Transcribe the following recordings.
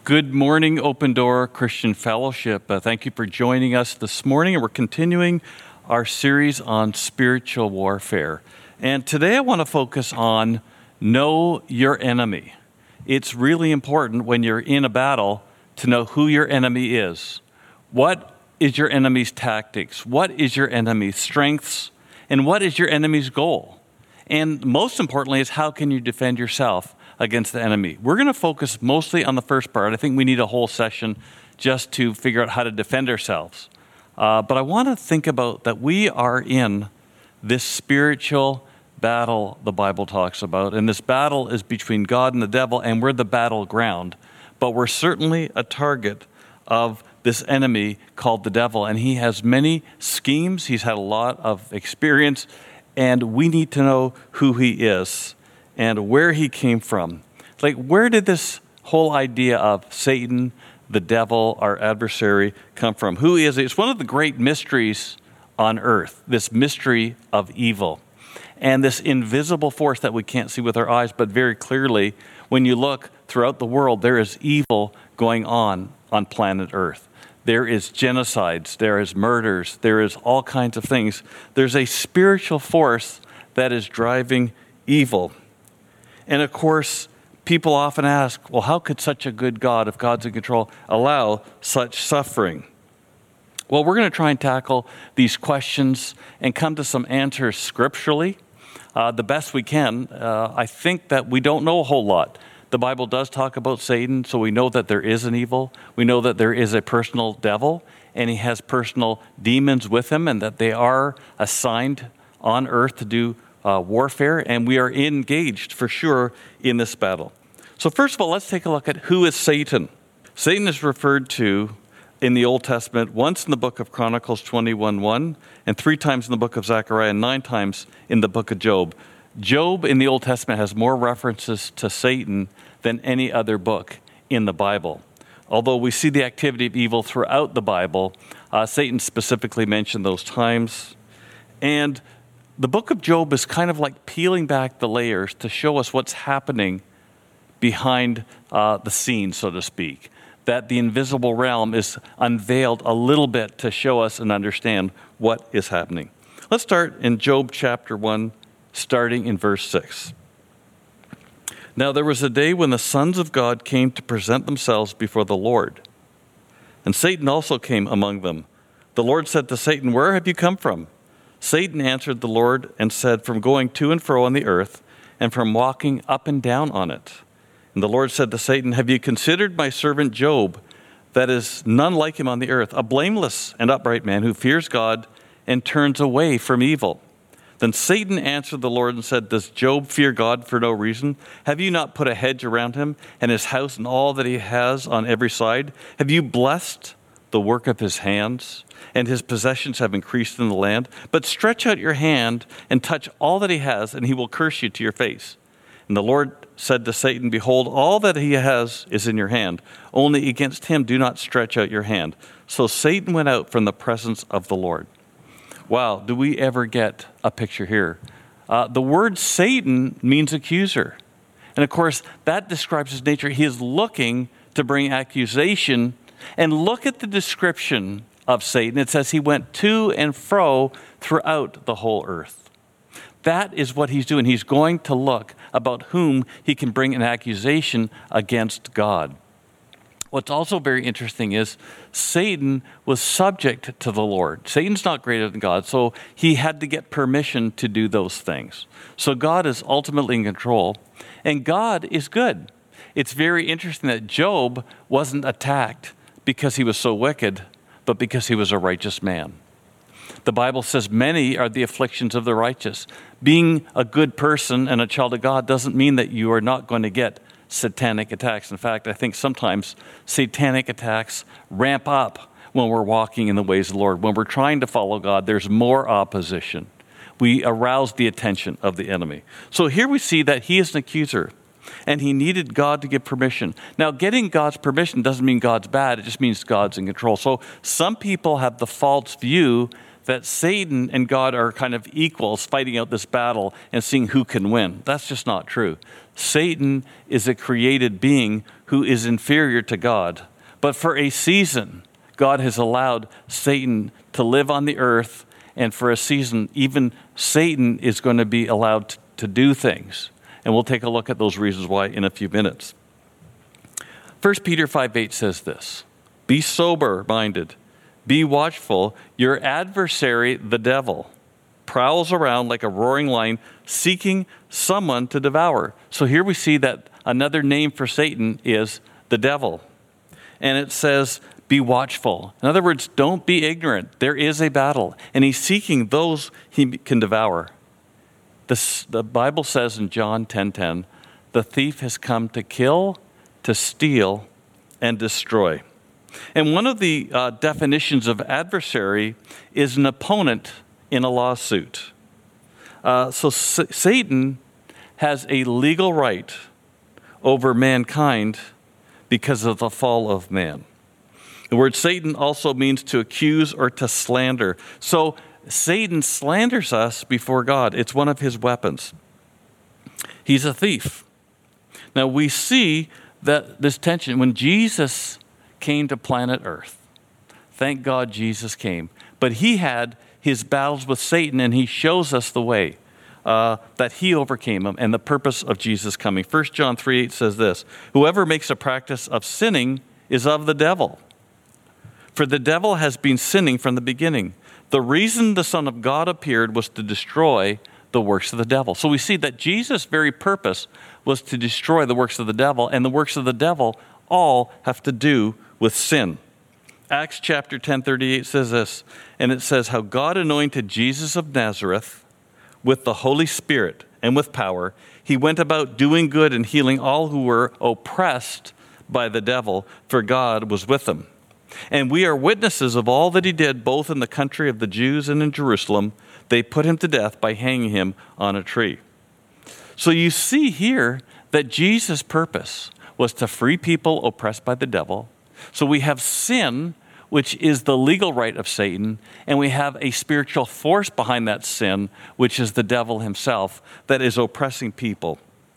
Good morning, Open Door Christian Fellowship. Thank you for joining us this morning. And we're continuing our series on spiritual warfare. And today I want to focus on know your enemy. It's really important when you're in a battle to know who your enemy is. What is your enemy's tactics? What is your enemy's strengths? And what is your enemy's goal? And most importantly is how can you defend yourself against the enemy? We're going to focus mostly on the first part. I think we need a whole session just to figure out how to defend ourselves. But I want to think about that we are in this spiritual battle the Bible talks about. And this battle is between God and the devil, and we're the battleground. But we're certainly a target of this enemy called the devil. And he has many schemes. He's had a lot of experience. And we need to know who he is and where he came from. Like, where did this whole idea of Satan, the devil, our adversary, come from? Who is it? It's one of the great mysteries on earth, this mystery of evil. And this invisible force that we can't see with our eyes, but very clearly, when you look throughout the world, there is evil going on planet Earth. There is genocides, there is murders, there is all kinds of things. There's a spiritual force that is driving evil. And of course, people often ask, well, how could such a good God, if God's in control, allow such suffering? Well, we're going to try and tackle these questions and come to some answers scripturally, the best we can. I think that we don't know a whole lot. The Bible does talk about Satan, so we know that there is an evil. We know that there is a personal devil, and he has personal demons with him, and that they are assigned on earth to do warfare, and we are engaged for sure in this battle. So first of all, let's take a look at who is Satan. Satan is referred to in the Old Testament once in the book of Chronicles 21:1, and 3 times in the book of Zechariah, and 9 times in the book of Job. Job in the Old Testament has more references to Satan than any other book in the Bible. Although we see the activity of evil throughout the Bible, Satan specifically mentioned those times. And the book of Job is kind of like peeling back the layers to show us what's happening behind the scenes, so to speak. That the invisible realm is unveiled a little bit to show us and understand what is happening. Let's start in Job chapter 1, starting in verse 6. Now there was a day when the sons of God came to present themselves before the Lord. And Satan also came among them. The Lord said to Satan, "Where have you come from?" Satan answered the Lord and said, "From going to and fro on the earth, and from walking up and down on it." And the Lord said to Satan, "Have you considered my servant Job, that is none like him on the earth, a blameless and upright man who fears God and turns away from evil?" Then Satan answered the Lord and said, "Does Job fear God for no reason? Have you not put a hedge around him and his house and all that he has on every side? Have you blessed the work of his hands, and his possessions have increased in the land? But stretch out your hand and touch all that he has, and he will curse you to your face." And the Lord said to Satan, "Behold, all that he has is in your hand. Only against him do not stretch out your hand." So Satan went out from the presence of the Lord. Wow, do we ever get a picture here? The word Satan means accuser. And of course, that describes his nature. He is looking to bring accusation. And look at the description of Satan. It says he went to and fro throughout the whole earth. That is what he's doing. He's going to look about whom he can bring an accusation against God. What's also very interesting is Satan was subject to the Lord. Satan's not greater than God, so he had to get permission to do those things. So God is ultimately in control, and God is good. It's very interesting that Job wasn't attacked because he was so wicked, but because he was a righteous man. The Bible says many are the afflictions of the righteous. Being a good person and a child of God doesn't mean that you are not going to get satanic attacks. In fact, I think sometimes satanic attacks ramp up when we're walking in the ways of the Lord. When we're trying to follow God, there's more opposition. We arouse the attention of the enemy. So here we see that he is an accuser, and he needed God to give permission. Now, getting God's permission doesn't mean God's bad. It just means God's in control. So some people have the false view that Satan and God are kind of equals, fighting out this battle and seeing who can win. That's just not true. Satan is a created being who is inferior to God. But for a season, God has allowed Satan to live on the earth, and for a season, even Satan is going to be allowed to do things. And we'll take a look at those reasons why in a few minutes. 1 Peter 5:8 says this, "Be sober-minded, be watchful. Your adversary, the devil, prowls around like a roaring lion, seeking someone to devour." So here we see that another name for Satan is the devil. And it says, be watchful. In other words, don't be ignorant. There is a battle, and he's seeking those he can devour. The Bible says in John 10:10, the thief has come to kill, to steal, and destroy. And one of the definitions of adversary is an opponent in a lawsuit. So Satan has a legal right over mankind because of the fall of man. The word Satan also means to accuse or to slander. So Satan slanders us before God. It's one of his weapons. He's a thief. Now we see that this tension, when Jesus came to planet Earth, thank God Jesus came, but he had his battles with Satan, and he shows us the way that he overcame him and the purpose of Jesus coming. 1 John 3:8 says this, "Whoever makes a practice of sinning is of the devil. For the devil has been sinning from the beginning. The reason the Son of God appeared was to destroy the works of the devil." So we see that Jesus' very purpose was to destroy the works of the devil, and the works of the devil all have to do with sin. Acts chapter 10:38 says this, and it says, "How God anointed Jesus of Nazareth with the Holy Spirit and with power. He went about doing good and healing all who were oppressed by the devil, for God was with him. And we are witnesses of all that he did, both in the country of the Jews and in Jerusalem. They put him to death by hanging him on a tree." So you see here that Jesus' purpose was to free people oppressed by the devil. So we have sin, which is the legal right of Satan, and we have a spiritual force behind that sin, which is the devil himself, that is oppressing people.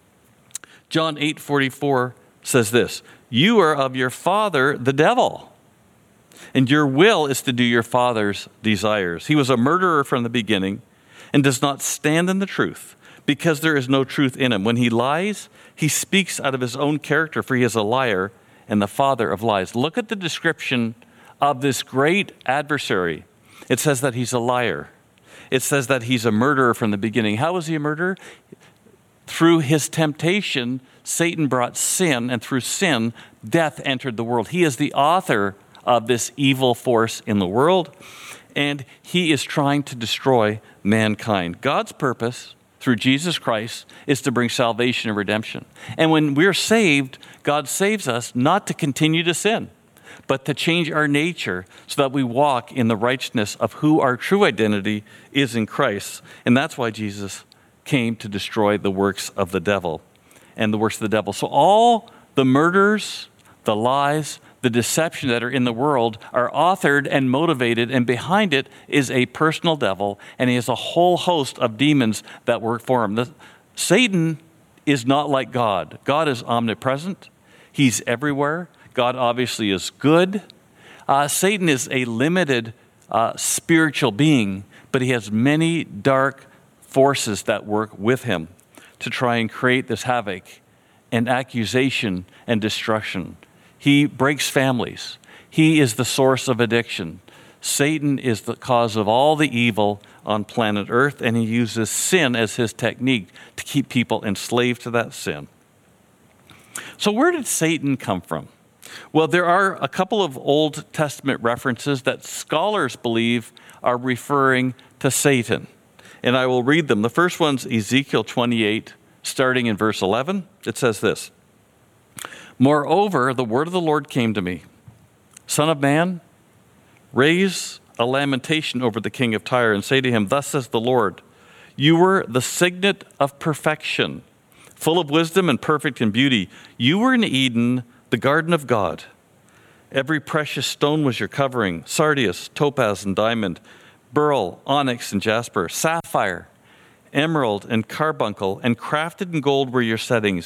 John 8:44 says this, "You are of your father, the devil, and your will is to do your father's desires. He was a murderer from the beginning and does not stand in the truth, because there is no truth in him. When he lies, he speaks out of his own character, for he is a liar and the father of lies." Look at the description of this great adversary. It says that he's a liar. It says that he's a murderer from the beginning. How was he a murderer? Through his temptation, Satan brought sin, and through sin, death entered the world. He is the author of this evil force in the world, and he is trying to destroy mankind. God's purpose through Jesus Christ is to bring salvation and redemption. And when we're saved, God saves us not to continue to sin, but to change our nature so that we walk in the righteousness of who our true identity is in Christ. And that's why Jesus came to destroy the works of the devil and the works of the devil. So all the murders, the lies, the deception that are in the world are authored and motivated, and behind it is a personal devil, and he has a whole host of demons that work for him. Satan is not like God. God is omnipresent. He's everywhere. God obviously is good. Satan is a limited spiritual being, but he has many dark forces that work with him to try and create this havoc and accusation and destruction. He breaks families. He is the source of addiction. Satan is the cause of all the evil on planet Earth, and he uses sin as his technique to keep people enslaved to that sin. So where did Satan come from? Well, there are a couple of Old Testament references that scholars believe are referring to Satan, and I will read them. The first one's Ezekiel 28, starting in verse 11. It says this, "Moreover, the word of the Lord came to me, Son of man, raise a lamentation over the king of Tyre and say to him, Thus says the Lord, you were the signet of perfection, full of wisdom and perfect in beauty. You were in Eden, the garden of God. Every precious stone was your covering, sardius, topaz, and diamond, beryl, onyx, and jasper, sapphire, emerald, and carbuncle, and crafted in gold were your settings.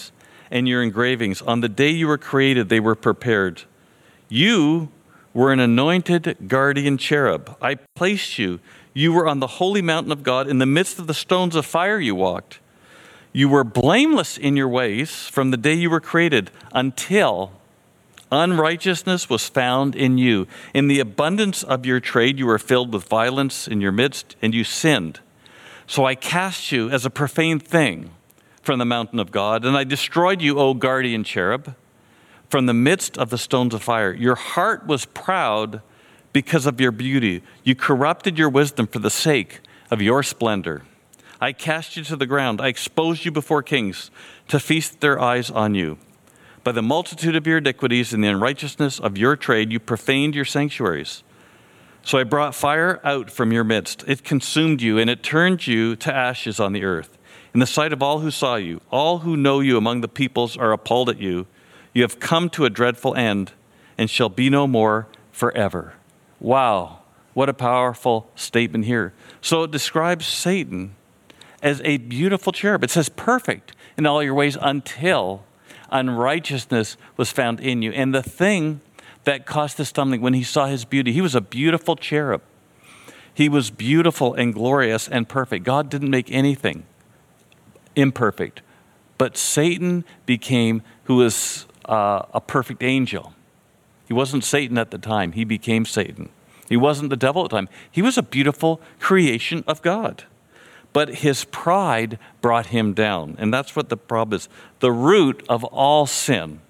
and your engravings. On the day you were created, they were prepared. You were an anointed guardian cherub. I placed you. You were on the holy mountain of God. In the midst of the stones of fire you walked. You were blameless in your ways from the day you were created until unrighteousness was found in you. In the abundance of your trade, you were filled with violence in your midst, and you sinned. So I cast you as a profane thing from the mountain of God, and I destroyed you, O guardian cherub, from the midst of the stones of fire. Your heart was proud because of your beauty. You corrupted your wisdom for the sake of your splendor. I cast you to the ground. I exposed you before kings to feast their eyes on you. By the multitude of your iniquities and the unrighteousness of your trade, you profaned your sanctuaries. So I brought fire out from your midst. It consumed you, and it turned you to ashes on the earth. In the sight of all who saw you, all who know you among the peoples are appalled at you. You have come to a dreadful end and shall be no more forever. Wow, what a powerful statement here. So it describes Satan as a beautiful cherub. It says perfect in all your ways until unrighteousness was found in you. And the thing that caused the stumbling when he saw his beauty, he was a beautiful cherub. He was beautiful and glorious and perfect. God didn't make anything imperfect. But Satan became, who was a perfect angel. He wasn't Satan at the time. He became Satan. He wasn't the devil at the time. He was a beautiful creation of God. But his pride brought him down. And that's what the problem is. The root of all sin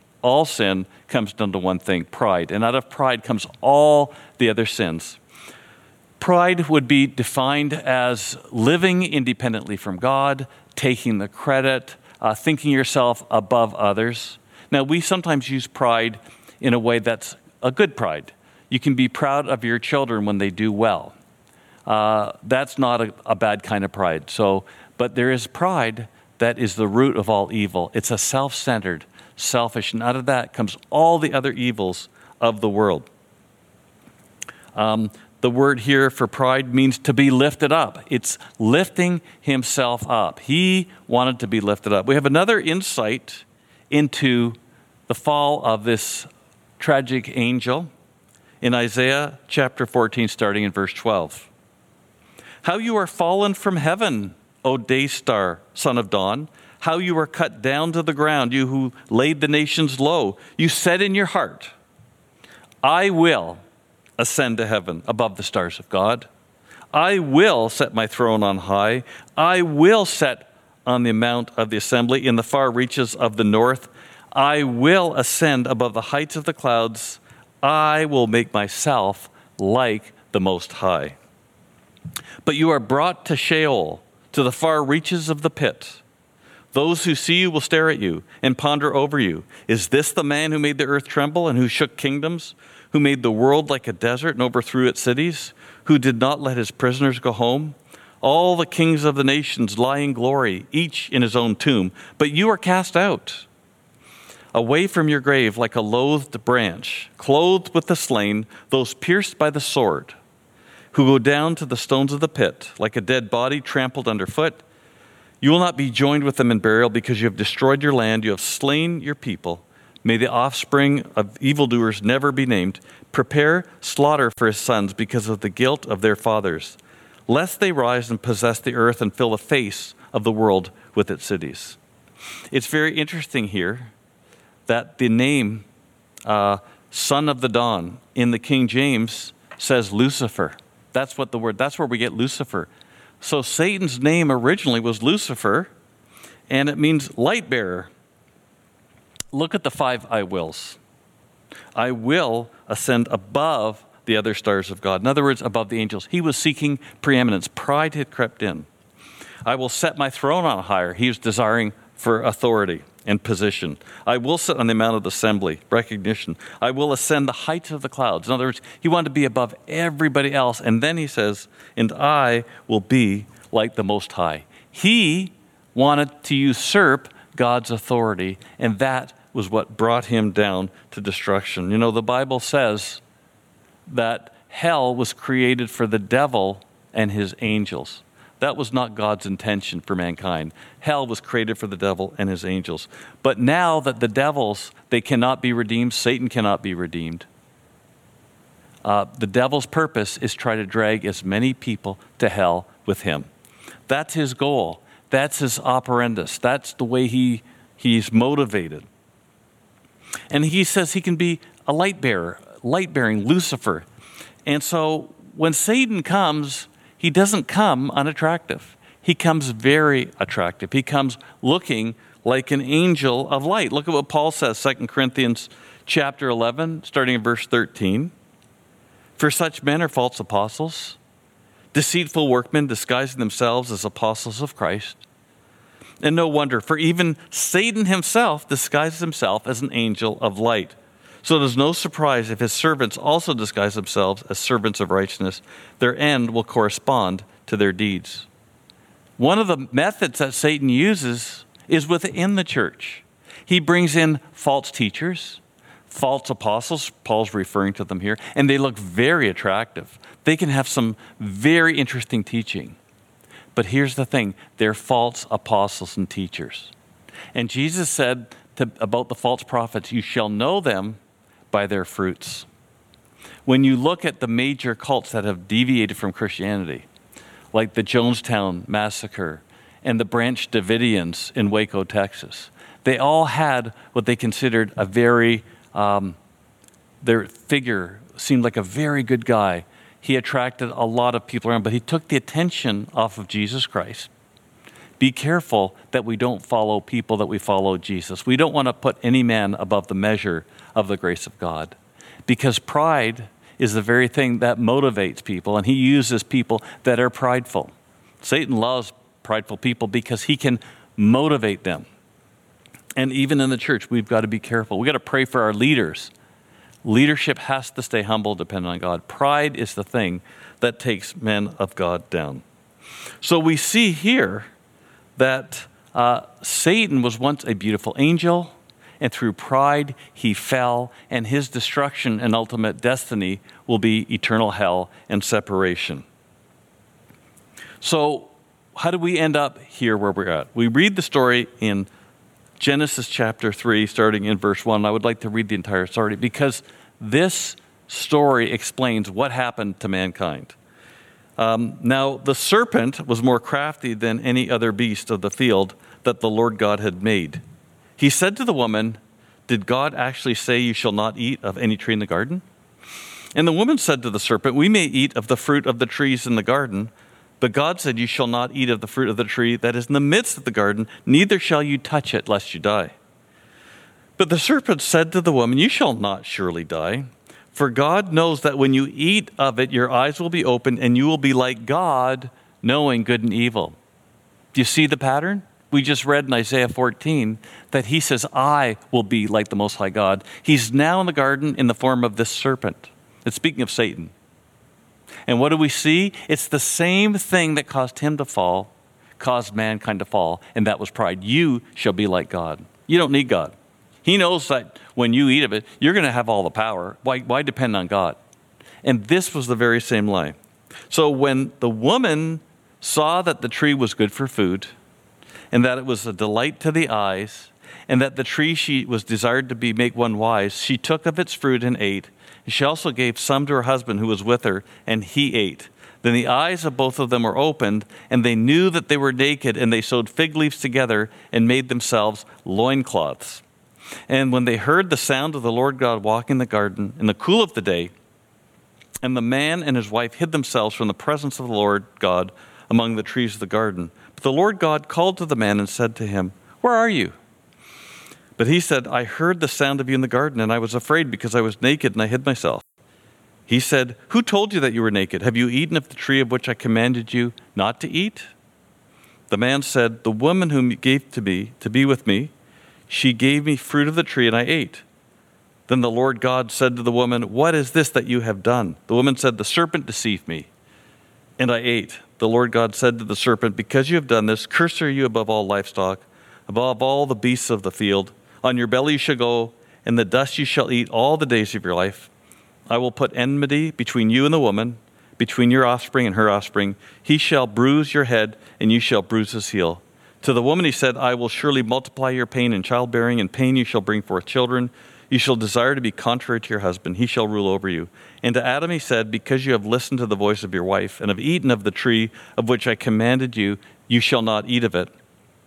comes down to one thing, pride. And out of pride comes all the other sins. Pride would be defined as living independently from God, taking the credit, thinking yourself above others. Now, we sometimes use pride in a way that's a good pride. You can be proud of your children when they do well. That's not a bad kind of pride. But there is pride that is the root of all evil. It's a self-centered, selfish, and out of that comes all the other evils of the world. The word here for pride means to be lifted up. It's lifting himself up. He wanted to be lifted up. We have another insight into the fall of this tragic angel in Isaiah chapter 14, starting in verse 12. How you are fallen from heaven, O day star, son of dawn. How you are cut down to the ground, you who laid the nations low. You said in your heart, I will ascend to heaven above the stars of God. I will set my throne on high. I will set on the mount of the assembly in the far reaches of the north. I will ascend above the heights of the clouds. I will make myself like the Most High. But you are brought to Sheol, to the far reaches of the pit. Those who see you will stare at you and ponder over you. Is this the man who made the earth tremble and who shook kingdoms, who made the world like a desert and overthrew its cities, who did not let his prisoners go home? All the kings of the nations lie in glory, each in his own tomb. But you are cast out, away from your grave like a loathed branch, clothed with the slain, those pierced by the sword, who go down to the stones of the pit, like a dead body trampled underfoot. You will not be joined with them in burial because you have destroyed your land. You have slain your people. May the offspring of evildoers never be named. Prepare slaughter for his sons because of the guilt of their fathers, lest they rise and possess the earth and fill the face of the world with its cities. It's very interesting here that the name Son of the Dawn in the King James says Lucifer. That's where we get Lucifer. So Satan's name originally was Lucifer, and it means light bearer. Look at the 5 I wills. I will ascend above the other stars of God. In other words, above the angels. He was seeking preeminence. Pride had crept in. I will set my throne on higher. He was desiring for authority and position. I will sit on the mount of the assembly, recognition. I will ascend the heights of the clouds. In other words, he wanted to be above everybody else. And then he says, and I will be like the Most High. He wanted to usurp God's authority, and that was what brought him down to destruction. You know, the Bible says that hell was created for the devil and his angels. That was not God's intention for mankind. Hell was created for the devil and his angels. But now that the devils, they cannot be redeemed, Satan cannot be redeemed. The devil's purpose is try to drag as many people to hell with him. That's his goal. That's his operandus. That's the way he's motivated. And he says he can be a light bearer, light-bearing Lucifer. And so when Satan comes, he doesn't come unattractive. He comes very attractive. He comes looking like an angel of light. Look at what Paul says, 2 Corinthians chapter 11, starting in verse 13. For such men are false apostles, deceitful workmen disguising themselves as apostles of Christ. And no wonder, for even Satan himself disguises himself as an angel of light. So it is no surprise if his servants also disguise themselves as servants of righteousness. Their end will correspond to their deeds. One of the methods that Satan uses is within the church. He brings in false teachers, false apostles, Paul's referring to them here, and they look very attractive. They can have some very interesting teaching. But here's the thing, they're false apostles and teachers. And Jesus said about the false prophets, you shall know them by their fruits. When you look at the major cults that have deviated from Christianity, like the Jonestown Massacre and the Branch Davidians in Waco, Texas, they all had what they considered a very, their figure seemed like a very good guy. He attracted a lot of people around, but he took the attention off of Jesus Christ. Be careful that we don't follow people, that we follow Jesus. We don't want to put any man above the measure of the grace of God, because pride is the very thing that motivates people, and he uses people that are prideful. Satan loves prideful people because he can motivate them. And even in the church, we've got to be careful. We've got to pray for our leaders. Leadership has to stay humble, dependent on God. Pride is the thing that takes men of God down. So we see here that Satan was once a beautiful angel, and through pride he fell, and his destruction and ultimate destiny will be eternal hell and separation. So how do we end up here where we're at? We read the story in Genesis chapter 3, starting in verse 1. I would like to read the entire story because this story explains what happened to mankind. Now, the serpent was more crafty than any other beast of the field that the Lord God had made. He said to the woman, did God actually say you shall not eat of any tree in the garden? And the woman said to the serpent, we may eat of the fruit of the trees in the garden, but God said you shall not eat of the fruit of the tree that is in the midst of the garden, neither shall you touch it, lest you die. But the serpent said to the woman, you shall not surely die. For God knows that when you eat of it, your eyes will be opened, and you will be like God, knowing good and evil. Do you see the pattern? We just read in Isaiah 14 that he says, I will be like the Most High God. He's now in the garden in the form of this serpent. It's speaking of Satan. And what do we see? It's the same thing that caused him to fall, caused mankind to fall, and that was pride. You shall be like God. You don't need God. He knows that when you eat of it, you're going to have all the power. Why depend on God? And this was the very same lie. So when the woman saw that the tree was good for food, and that it was a delight to the eyes, and that the tree she was desired to be make one wise, she took of its fruit and ate. And she also gave some to her husband who was with her, and he ate. Then the eyes of both of them were opened, and they knew that they were naked, and they sewed fig leaves together and made themselves loincloths. And when they heard the sound of the Lord God walking in the garden in the cool of the day, and the man and his wife hid themselves from the presence of the Lord God among the trees of the garden. But the Lord God called to the man and said to him, where are you? But he said, I heard the sound of you in the garden, and I was afraid because I was naked and I hid myself. He said, who told you that you were naked? Have you eaten of the tree of which I commanded you not to eat? The man said, the woman whom you gave to me to be with me, she gave me fruit of the tree, and I ate. Then the Lord God said to the woman, what is this that you have done? The woman said, the serpent deceived me, and I ate. The Lord God said to the serpent, because you have done this, cursed are you above all livestock, above all the beasts of the field. On your belly you shall go, and the dust you shall eat all the days of your life. I will put enmity between you and the woman, between your offspring and her offspring. He shall bruise your head, and you shall bruise his heel. To the woman he said, I will surely multiply your pain in childbearing. In pain you shall bring forth children. You shall desire to be contrary to your husband. He shall rule over you. And to Adam he said, because you have listened to the voice of your wife, and have eaten of the tree of which I commanded you, you shall not eat of it.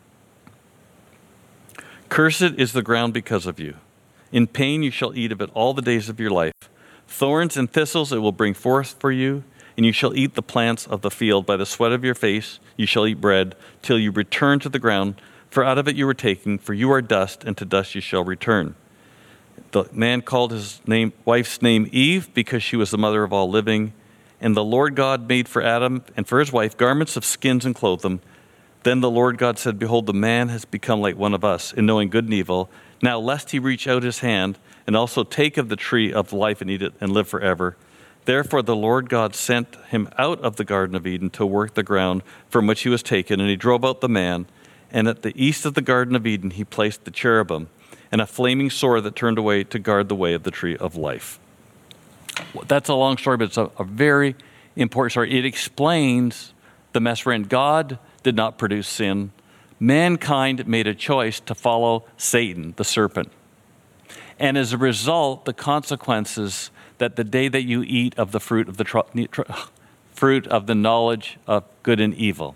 Cursed is the ground because of you. In pain you shall eat of it all the days of your life. Thorns and thistles it will bring forth for you, and you shall eat the plants of the field. By the sweat of your face you shall eat bread, till you return to the ground, for out of it you were taken, for you are dust, and to dust you shall return. The man called his wife's name Eve, because she was the mother of all living. And the Lord God made for Adam and for his wife garments of skins and clothed them. Then the Lord God said, behold, the man has become like one of us in knowing good and evil. Now lest he reach out his hand and also take of the tree of life and eat it and live forever. Therefore the Lord God sent him out of the Garden of Eden to work the ground from which he was taken. And he drove out the man. And at the east of the Garden of Eden he placed the cherubim and a flaming sword that turned away to guard the way of the tree of life. That's a long story, but it's a very important story. It explains the mess we're in. God did not produce sin. Mankind made a choice to follow Satan, the serpent. And as a result, the consequences that the day that you eat of the fruit of the knowledge of good and evil,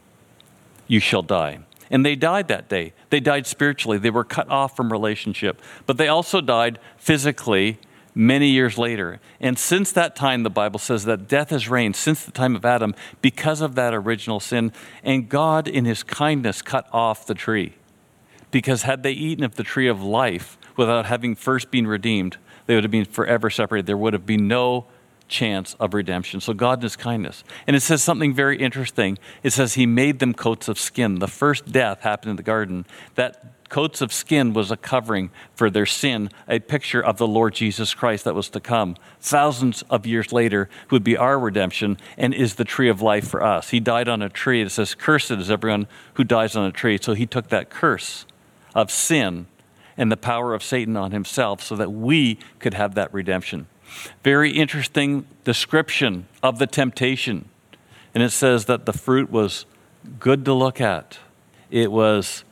you shall die. And they died that day. They died spiritually. They were cut off from relationship. But they also died physically many years later. And since that time, the Bible says that death has reigned since the time of Adam because of that original sin. And God, in his kindness, cut off the tree. Because had they eaten of the tree of life without having first been redeemed, they would have been forever separated. There would have been no chance of redemption. So God in his kindness. And it says something very interesting. It says he made them coats of skin. The first death happened in the garden. That coats of skin was a covering for their sin, a picture of the Lord Jesus Christ that was to come thousands of years later, who would be our redemption and is the tree of life for us. He died on a tree. It says, cursed is everyone who dies on a tree. So he took that curse of sin and the power of Satan on himself so that we could have that redemption. Very interesting description of the temptation. And it says that the fruit was good to look at. It was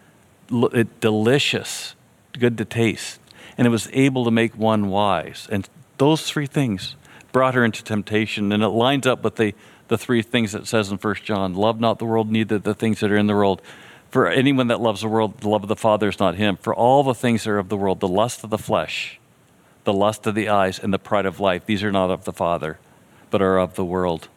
delicious, good to taste. And it was able to make one wise. And those three things brought her into temptation. And it lines up with the three things that it says in 1 John. Love not the world, neither the things that are in the world. For anyone that loves the world, the love of the Father is not him. For all the things that are of the world, the lust of the flesh, the lust of the eyes, and the pride of life, these are not of the Father, but are of the world.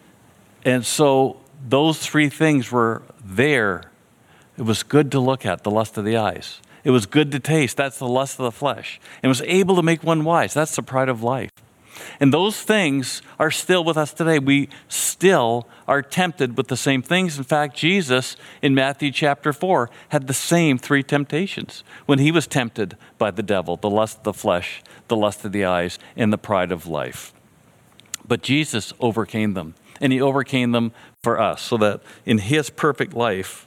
And so those three things were there. It was good to look at, the lust of the eyes. It was good to taste, that's the lust of the flesh. And it was able to make one wise, that's the pride of life. And those things are still with us today. We still are tempted with the same things. In fact, Jesus in Matthew chapter 4 had the same three temptations when he was tempted by the devil, the lust of the flesh, the lust of the eyes, and the pride of life. But Jesus overcame them, and he overcame them for us so that in his perfect life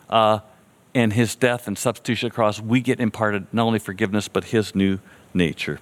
and his death and substitution cross, we get imparted not only forgiveness, but his new nature.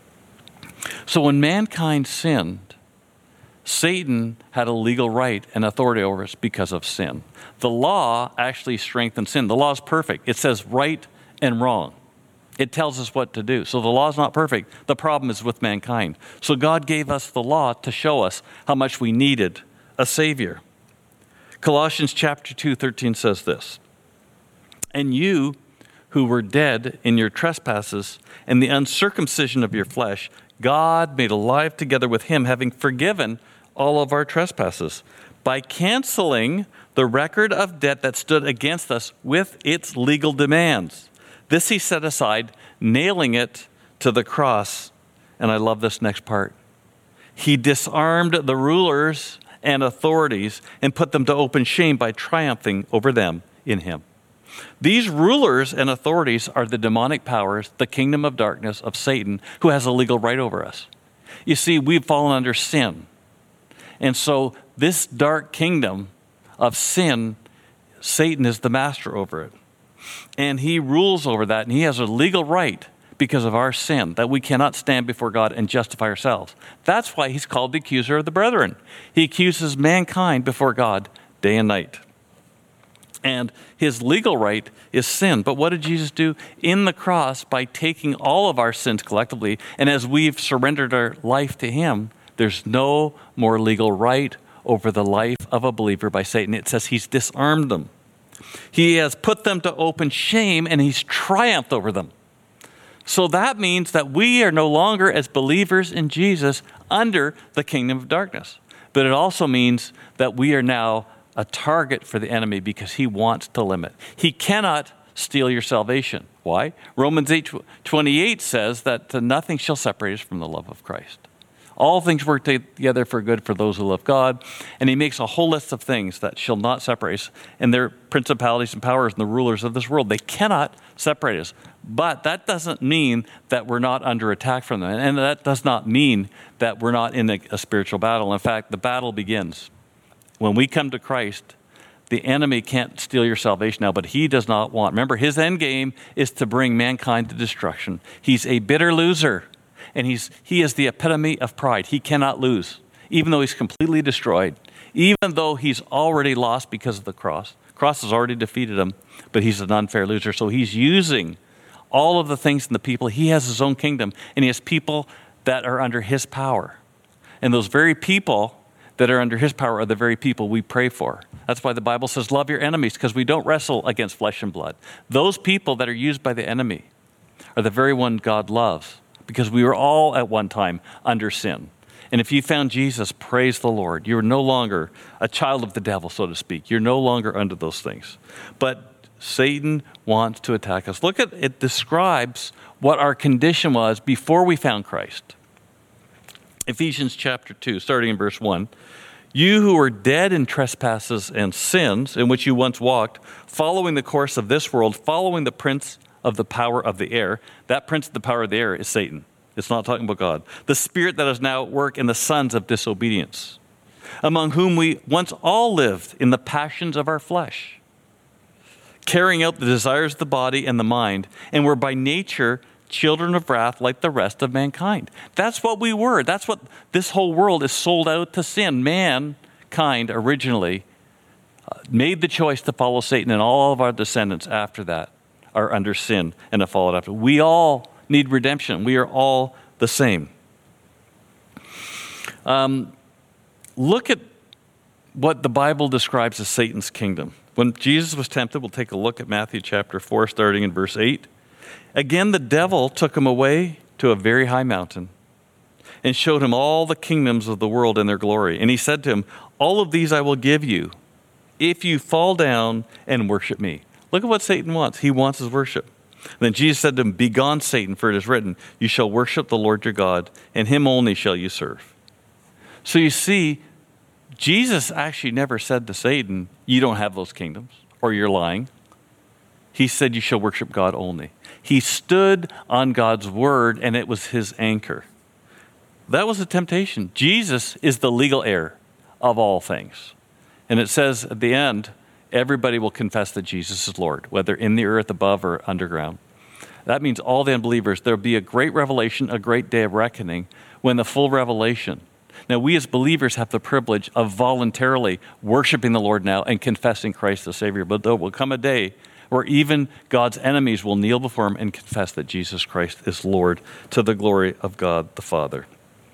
So when mankind sinned, Satan had a legal right and authority over us because of sin. The law actually strengthens sin. The law is perfect. It says right and wrong. It tells us what to do. So the law is not perfect. The problem is with mankind. So God gave us the law to show us how much we needed a Savior. Colossians chapter 2:13 says this, and you who were dead in your trespasses and the uncircumcision of your flesh, God made alive together with him, having forgiven all of our trespasses by canceling the record of debt that stood against us with its legal demands. This he set aside, nailing it to the cross. And I love this next part. He disarmed the rulers and authorities and put them to open shame by triumphing over them in him. These rulers and authorities are the demonic powers, the kingdom of darkness of Satan, who has a legal right over us. You see, we've fallen under sin. And so this dark kingdom of sin, Satan is the master over it. And he rules over that, and he has a legal right because of our sin, that we cannot stand before God and justify ourselves. That's why he's called the accuser of the brethren. He accuses mankind before God day and night. And his legal right is sin. But what did Jesus do? In the cross, by taking all of our sins collectively, and as we've surrendered our life to him, there's no more legal right over the life of a believer by Satan. It says he's disarmed them. He has put them to open shame, and he's triumphed over them. So that means that we are no longer, as believers in Jesus, under the kingdom of darkness. But it also means that we are now a target for the enemy because he wants to limit. He cannot steal your salvation. Why? Romans 8:28 says that nothing shall separate us from the love of Christ. All things work together for good for those who love God. And he makes a whole list of things that shall not separate us. And they're principalities and powers and the rulers of this world. They cannot separate us. But that doesn't mean that we're not under attack from them. And that does not mean that we're not in a spiritual battle. In fact, the battle begins. When we come to Christ, the enemy can't steal your salvation now, but he does not want. Remember, his end game is to bring mankind to destruction. He's a bitter loser. And he is the epitome of pride. He cannot lose, even though he's completely destroyed, even though he's already lost because of the cross. The cross has already defeated him, but he's an unfair loser. So he's using all of the things in the people. He has his own kingdom, and he has people that are under his power. And those very people that are under his power are the very people we pray for. That's why the Bible says, love your enemies, because we don't wrestle against flesh and blood. Those people that are used by the enemy are the very one God loves. Because we were all at one time under sin. And if you found Jesus, praise the Lord. You're no longer a child of the devil, so to speak. You're no longer under those things. But Satan wants to attack us. Look at it, describes what our condition was before we found Christ. Ephesians chapter 2, starting in verse 1. You who were dead in trespasses and sins, in which you once walked, following the course of this world, following the prince of the power of the air. That prince of the power of the air is Satan. It's not talking about God. The spirit that is now at work in the sons of disobedience, among whom we once all lived in the passions of our flesh, carrying out the desires of the body and the mind, and were by nature children of wrath like the rest of mankind. That's what we were. That's what this whole world is sold out to sin. Mankind originally made the choice to follow Satan, and all of our descendants after that are under sin and have followed after. We all need redemption. We are all the same. Look at what the Bible describes as Satan's kingdom. When Jesus was tempted, we'll take a look at Matthew chapter 4, starting in verse 8. Again, the devil took him away to a very high mountain and showed him all the kingdoms of the world and their glory. And he said to him, all of these I will give you if you fall down and worship me. Look at what Satan wants. He wants his worship. And then Jesus said to him, begone, Satan, for it is written, you shall worship the Lord your God, and him only shall you serve. So you see, Jesus actually never said to Satan, you don't have those kingdoms, or you're lying. He said you shall worship God only. He stood on God's word, and it was his anchor. That was a temptation. Jesus is the legal heir of all things. And it says at the end, everybody will confess that Jesus is Lord, whether in the earth above or underground. That means all the unbelievers, there'll be a great revelation, a great day of reckoning, when the full revelation. Now, we as believers have the privilege of voluntarily worshiping the Lord now and confessing Christ the Savior. But there will come a day where even God's enemies will kneel before him and confess that Jesus Christ is Lord, to the glory of God the Father.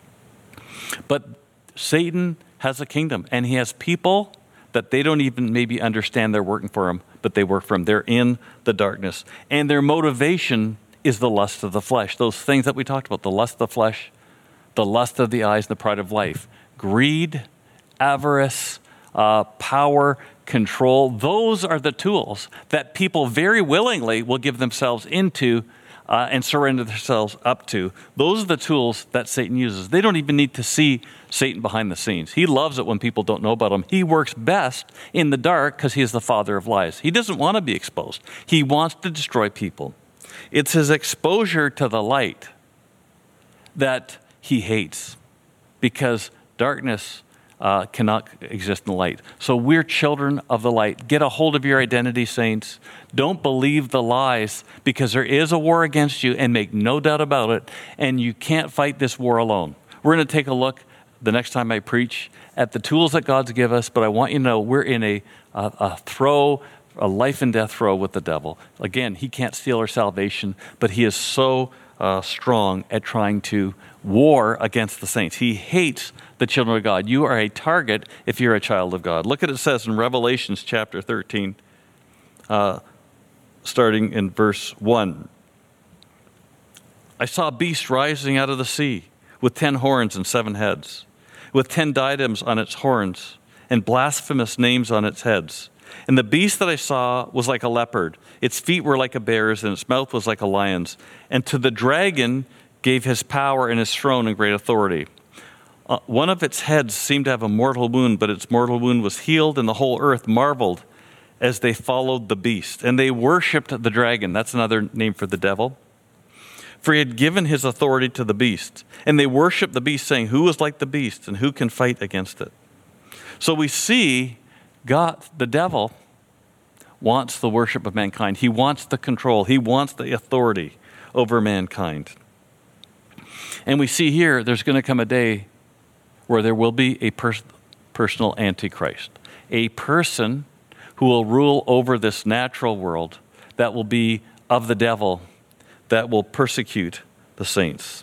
But Satan has a kingdom, and he has people that they don't even maybe understand they're working for him, but they work for him. They're in the darkness. And their motivation is the lust of the flesh. Those things that we talked about, the lust of the flesh, the lust of the eyes, and the pride of life. Greed, avarice, power, control. Those are the tools that people very willingly will give themselves into and surrender themselves up to. Those are the tools that Satan uses. They don't even need to see Satan behind the scenes. He loves it when people don't know about him. He works best in the dark because he is the father of lies. He doesn't want to be exposed. He wants to destroy people. It's his exposure to the light that he hates, because darkness cannot exist in the light. So we're children of the light. Get a hold of your identity, saints. Don't believe the lies, because there is a war against you, and make no doubt about it, and you can't fight this war alone. We're going to take a look the next time I preach at the tools that God's give us, but I want you to know we're in a life and death throw with the devil. Again, he can't steal our salvation, but he is so strong at trying to war against the saints. He hates the children of God. You are a target if you're a child of God. Look at it says in Revelations chapter 13, starting in verse 1. I saw a beast rising out of the sea with 10 horns and 7 heads, with 10 diadems on its horns and blasphemous names on its heads. And the beast that I saw was like a leopard. Its feet were like a bear's, and its mouth was like a lion's. And to the dragon gave his power and his throne and great authority. One of its heads seemed to have a mortal wound, but its mortal wound was healed, and the whole earth marveled as they followed the beast. And they worshipped the dragon. That's another name for the devil. For he had given his authority to the beast. And they worshipped the beast, saying, who is like the beast, and who can fight against it? So we see God, the devil, wants the worship of mankind. He wants the control. He wants the authority over mankind. And we see here, there's going to come a day where there will be a personal antichrist, a person who will rule over this natural world that will be of the devil, that will persecute the saints.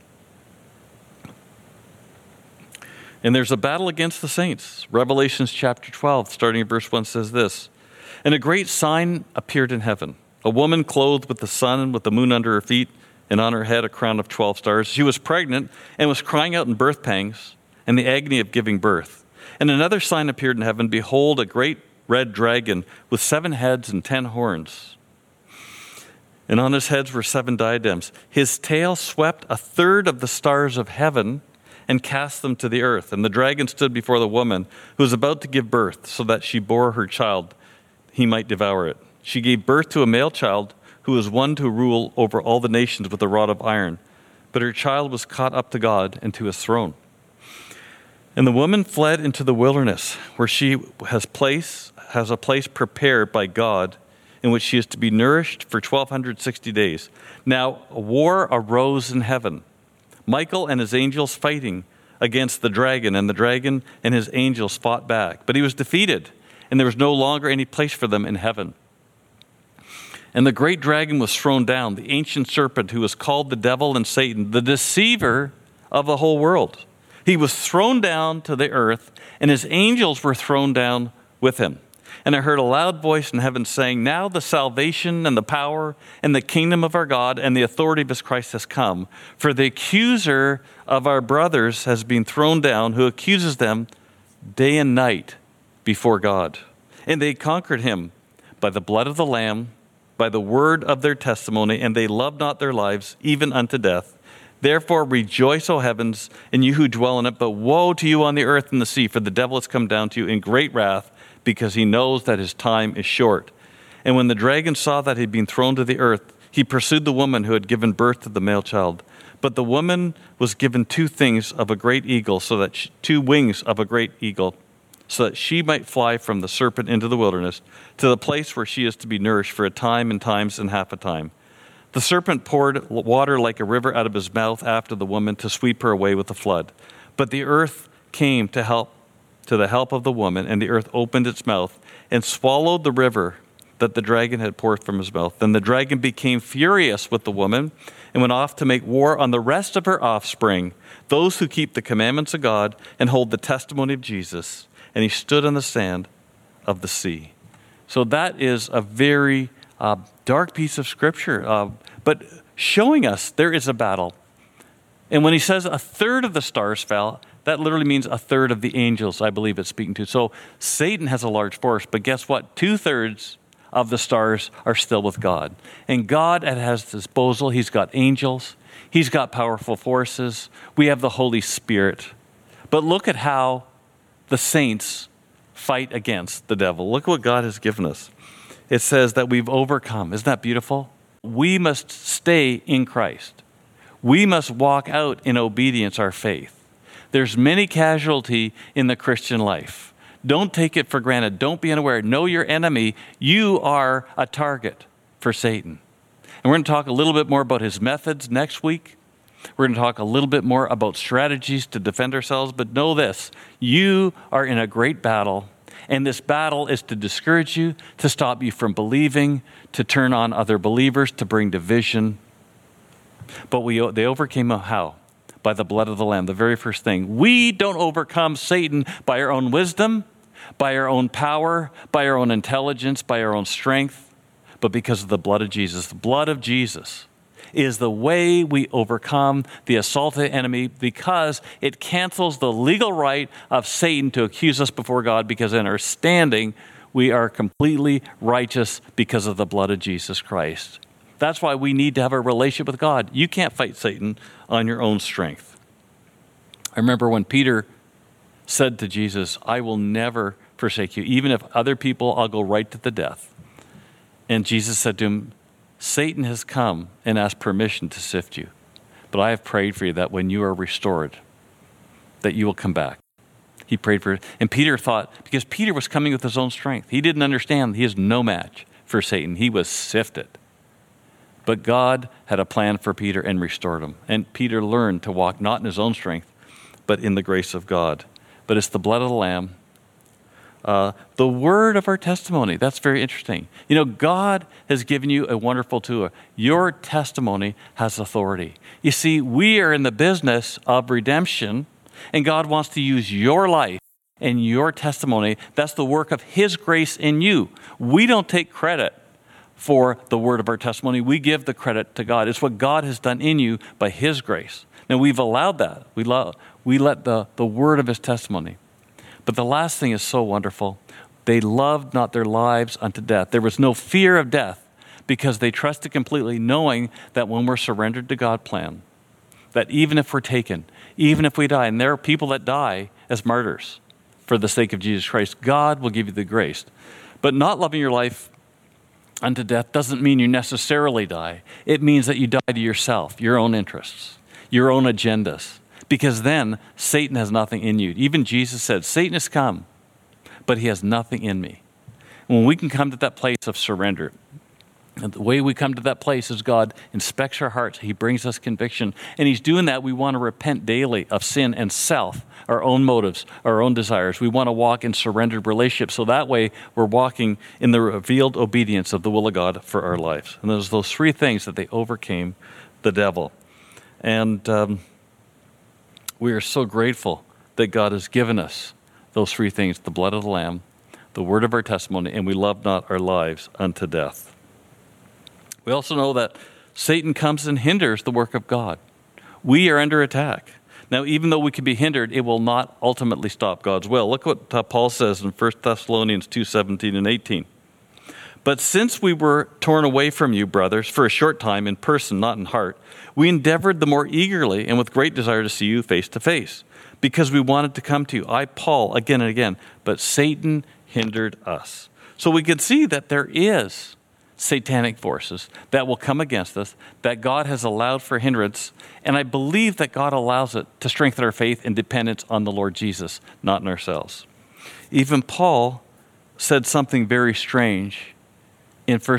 And there's a battle against the saints. Revelations chapter 12, starting in verse 1, says this. And a great sign appeared in heaven, a woman clothed with the sun and with the moon under her feet, and on her head a crown of 12 stars. She was pregnant and was crying out in birth pangs and the agony of giving birth. And another sign appeared in heaven. Behold, a great red dragon with 7 heads and 10 horns. And on his heads were 7 diadems. His tail swept a third of the stars of heaven and cast them to the earth. And the dragon stood before the woman who was about to give birth, so that she bore her child, he might devour it. She gave birth to a male child who was one to rule over all the nations with a rod of iron. But her child was caught up to God and to his throne. And the woman fled into the wilderness, where she has a place prepared by God, in which she is to be nourished for 1,260 days. Now a war arose in heaven, Michael and his angels fighting against the dragon, and the dragon and his angels fought back. But he was defeated, and there was no longer any place for them in heaven. And the great dragon was thrown down, the ancient serpent who was called the devil and Satan, the deceiver of the whole world. He was thrown down to the earth, and his angels were thrown down with him. And I heard a loud voice in heaven saying, now the salvation and the power and the kingdom of our God and the authority of his Christ has come. For the accuser of our brothers has been thrown down, who accuses them day and night before God. And they conquered him by the blood of the Lamb, by the word of their testimony, and they loved not their lives, even unto death. Therefore rejoice, O heavens, and you who dwell in it. But woe to you on the earth and the sea, for the devil has come down to you in great wrath, because he knows that his time is short. And when the dragon saw that he had been thrown to the earth, he pursued the woman who had given birth to the male child. But the woman was given 2 things of a great eagle, 2 wings of a great eagle, so that she might fly from the serpent into the wilderness, to the place where she is to be nourished for a time and times and half a time. The serpent poured water like a river out of his mouth after the woman, to sweep her away with the flood. But the earth came to the help of the woman, and the earth opened its mouth and swallowed the river that the dragon had poured from his mouth. Then the dragon became furious with the woman and went off to make war on the rest of her offspring, those who keep the commandments of God and hold the testimony of Jesus. And he stood on the sand of the sea. So that is a very dark piece of scripture, but showing us there is a battle. And when he says a third of the stars fell, that literally means a third of the angels, I believe it's speaking to. So Satan has a large force, but guess what? 2/3 of the stars are still with God. And God at his disposal, he's got angels, he's got powerful forces, we have the Holy Spirit. But look at how the saints fight against the devil. Look what God has given us. It says that we've overcome. Isn't that beautiful? We must stay in Christ. We must walk out in obedience our faith. There's many casualty in the Christian life. Don't take it for granted. Don't be unaware. Know your enemy. You are a target for Satan. And we're going to talk a little bit more about his methods next week. We're going to talk a little bit more about strategies to defend ourselves. But know this, you are in a great battle. And this battle is to discourage you, to stop you from believing, to turn on other believers, to bring division. But they overcame him how? By the blood of the Lamb, the very first thing. We don't overcome Satan by our own wisdom, by our own power, by our own intelligence, by our own strength, but because of the blood of Jesus. The blood of Jesus is the way we overcome the assaulted enemy, because it cancels the legal right of Satan to accuse us before God, because in our standing, we are completely righteous because of the blood of Jesus Christ. That's why we need to have a relationship with God. You can't fight Satan on your own strength. I remember when Peter said to Jesus, I will never forsake you. Even if other people, I'll go right to the death. And Jesus said to him, Satan has come and asked permission to sift you. But I have prayed for you that when you are restored, that you will come back. He prayed for it. And Peter thought, because Peter was coming with his own strength, he didn't understand he is no match for Satan. He was sifted. But God had a plan for Peter and restored him. And Peter learned to walk not in his own strength, but in the grace of God. But it's the blood of the Lamb. The word of our testimony. That's very interesting. You know, God has given you a wonderful tool. Your testimony has authority. You see, we are in the business of redemption, and God wants to use your life and your testimony. That's the work of His grace in you. We don't take credit for the word of our testimony. We give the credit to God. It's what God has done in you by His grace. Now, we've allowed that. We let the word of His testimony. But the last thing is so wonderful. They loved not their lives unto death. There was no fear of death because they trusted completely, knowing that when we're surrendered to God's plan, that even if we're taken, even if we die, and there are people that die as martyrs for the sake of Jesus Christ, God will give you the grace. But not loving your life unto death doesn't mean you necessarily die. It means that you die to yourself, your own interests, your own agendas. Because then Satan has nothing in you. Even Jesus said, Satan has come, but he has nothing in me. When we can come to that place of surrender, and the way we come to that place is God inspects our hearts. He brings us conviction. And He's doing that. We want to repent daily of sin and self, our own motives, our own desires. We want to walk in surrendered relationship. So that way we're walking in the revealed obedience of the will of God for our lives. And there's those three things that they overcame the devil. And we are so grateful that God has given us those three things, the blood of the Lamb, the word of our testimony, and we love not our lives unto death. We also know that Satan comes and hinders the work of God. We are under attack. Now, even though we can be hindered, it will not ultimately stop God's will. Look what Paul says in 1 Thessalonians 2:17 and 18. But since we were torn away from you, brothers, for a short time in person, not in heart, we endeavored the more eagerly and with great desire to see you face to face, because we wanted to come to you, I, Paul, again and again, but Satan hindered us. So we can see that there is satanic forces that will come against us, that God has allowed for hindrance, and I believe that God allows it to strengthen our faith and dependence on the Lord Jesus, not in ourselves. Even Paul said something very strange in 2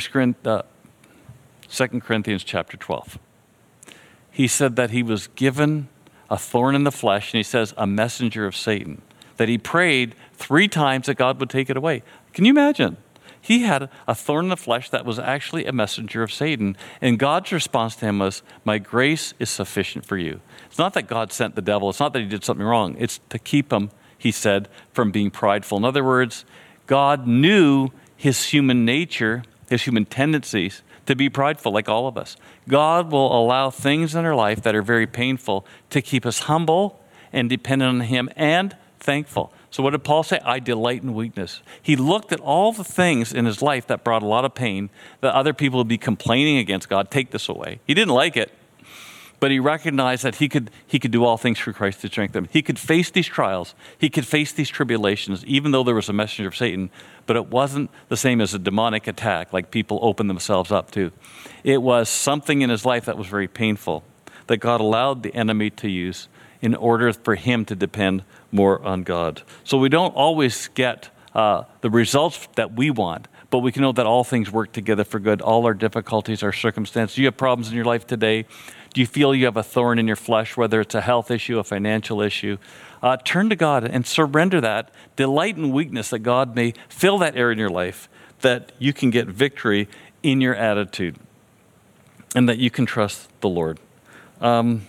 Corinthians chapter 12. He said that he was given a thorn in the flesh, and he says a messenger of Satan, that he prayed 3 times that God would take it away. Can you imagine? He had a thorn in the flesh that was actually a messenger of Satan, and God's response to him was, my grace is sufficient for you. It's not that God sent the devil. It's not that he did something wrong. It's to keep him, he said, from being prideful. In other words, God knew his human nature, his human tendencies to be prideful like all of us. God will allow things in our life that are very painful to keep us humble and dependent on Him and thankful. So what did Paul say? I delight in weakness. He looked at all the things in his life that brought a lot of pain that other people would be complaining against God. Take this away. He didn't like it, but he recognized that he could do all things through Christ to strengthen him. He could face these trials. He could face these tribulations, even though there was a messenger of Satan, but it wasn't the same as a demonic attack like people open themselves up to. It was something in his life that was very painful that God allowed the enemy to use in order for him to depend more on God. So we don't always get the results that we want, but we can know that all things work together for good. All our difficulties, our circumstances. Do you have problems in your life today? Do you feel you have a thorn in your flesh, whether it's a health issue, a financial issue? Turn to God and surrender that. Delight in weakness, that God may fill that area in your life, that you can get victory in your attitude, and that you can trust the Lord. I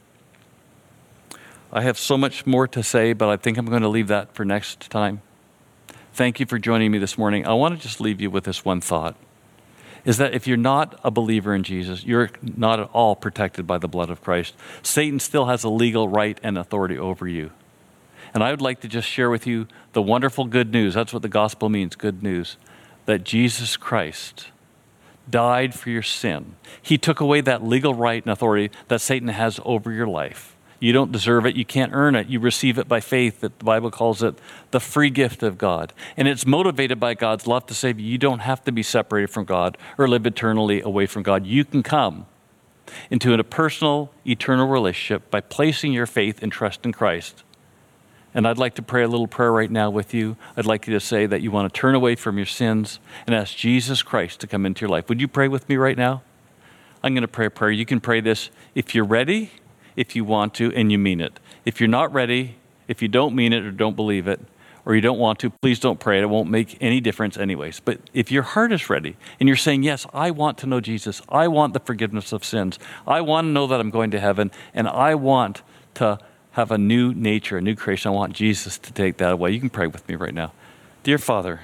have so much more to say, but I think I'm going to leave that for next time. Thank you for joining me this morning. I want to just leave you with this one thought, is that if you're not a believer in Jesus, you're not at all protected by the blood of Christ. Satan still has a legal right and authority over you. And I would like to just share with you the wonderful good news. That's what the gospel means, good news, that Jesus Christ died for your sin. He took away that legal right and authority that Satan has over your life. You don't deserve it. You can't earn it. You receive it by faith. That the Bible calls it the free gift of God. And it's motivated by God's love to save you. You don't have to be separated from God or live eternally away from God. You can come into a personal, eternal relationship by placing your faith and trust in Christ. And I'd like to pray a little prayer right now with you. I'd like you to say that you want to turn away from your sins and ask Jesus Christ to come into your life. Would you pray with me right now? I'm going to pray a prayer. You can pray this if you're ready, if you want to, and you mean it. If you're not ready, if you don't mean it or don't believe it, or you don't want to, please don't pray it. It won't make any difference anyways. But if your heart is ready and you're saying, yes, I want to know Jesus. I want the forgiveness of sins. I want to know that I'm going to heaven, and I want to have a new nature, a new creation. I want Jesus to take that away. You can pray with me right now. Dear Father,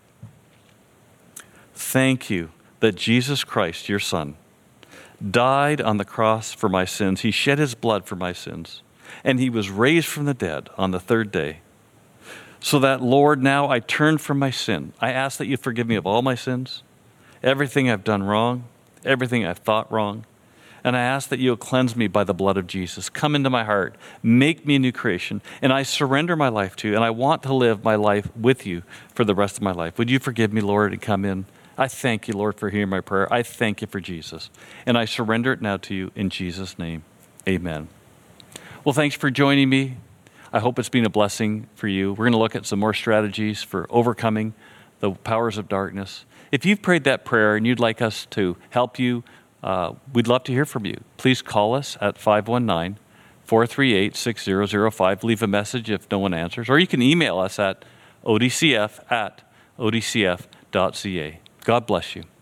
thank you that Jesus Christ, your Son, died on the cross for my sins. He shed his blood for my sins. And he was raised from the dead on the third day. So that, Lord, now I turn from my sin. I ask that you forgive me of all my sins, everything I've done wrong, everything I've thought wrong. And I ask that you'll cleanse me by the blood of Jesus. Come into my heart. Make me a new creation. And I surrender my life to you. And I want to live my life with you for the rest of my life. Would you forgive me, Lord, and come in? I thank you, Lord, for hearing my prayer. I thank you for Jesus. And I surrender it now to you in Jesus' name. Amen. Well, thanks for joining me. I hope it's been a blessing for you. We're going to look at some more strategies for overcoming the powers of darkness. If you've prayed that prayer and you'd like us to help you, we'd love to hear from you. Please call us at 519-438-6005. Leave a message if no one answers. Or you can email us at odcf@odcf.ca. God bless you.